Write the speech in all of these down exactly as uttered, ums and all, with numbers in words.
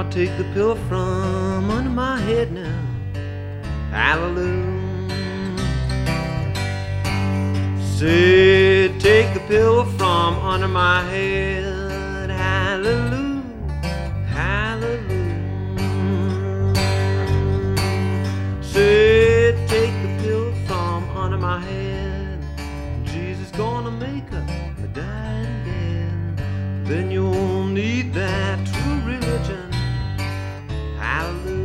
take the pillow from under my head now. Hallelujah. Said, take the pillow from under my head. Hallelujah. Hallelujah. Said, take the pillow from under my head. Jesus gonna make up my dying bed. Then you'll need that true religion. Hallelujah.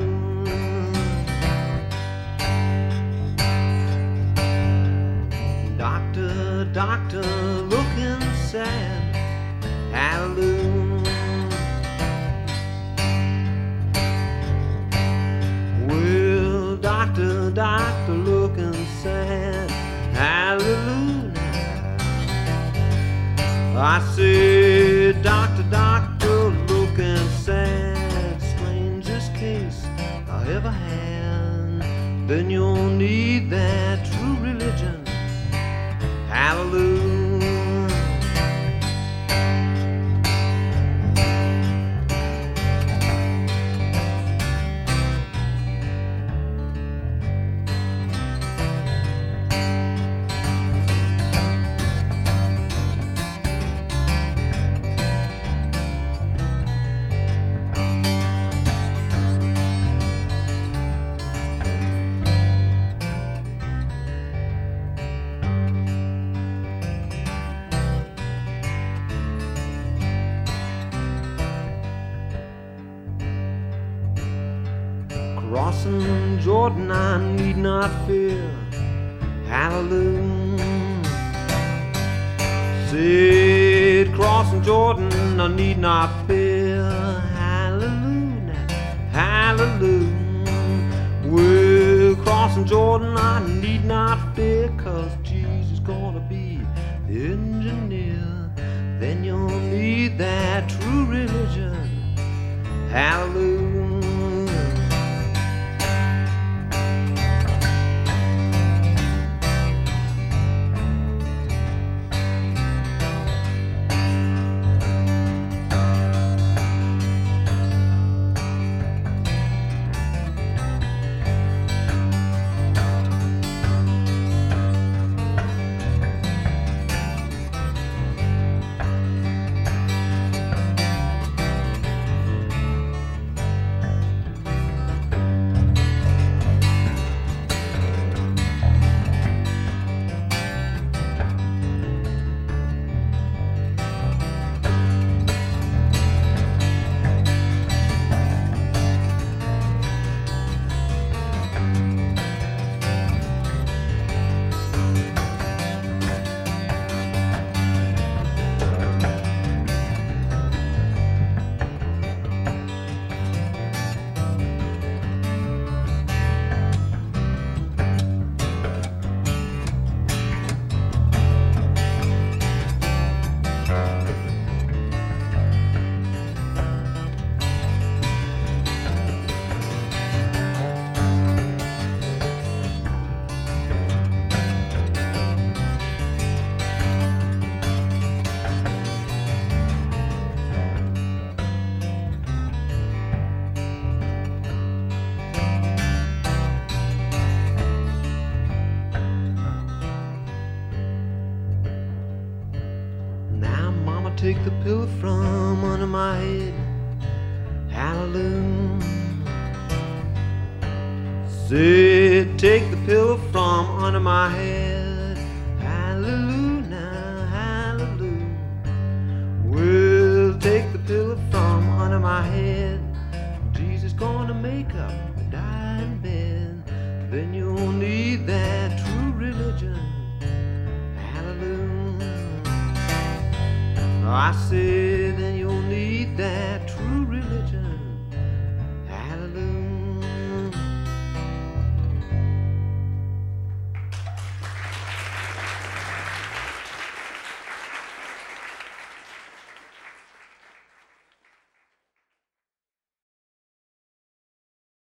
Doctor, doctor, looking sad. Hallelujah. Well, doctor, doctor, looking sad. Hallelujah. I said, doctor, doctor, looking sad. Strangest case I ever had. Then you'll need that true religion. Hallelujah. Crossing Jordan, I need not fear. Hallelujah. Said, crossing Jordan, I need not fear. Hallelujah. Hallelujah. Well, crossing Jordan, I need not fear, 'cause Jesus gonna be the engineer. Then you'll need that true religion. Hallelujah. Take the pillow from under my head. Hallelujah. Said, take the pillow from under my head. Hallelujah. Hallelujah. Well, take the pillow from under my head. Jesus gonna make up a dying bed. Then you'll need that true religion. Hallelujah. I said,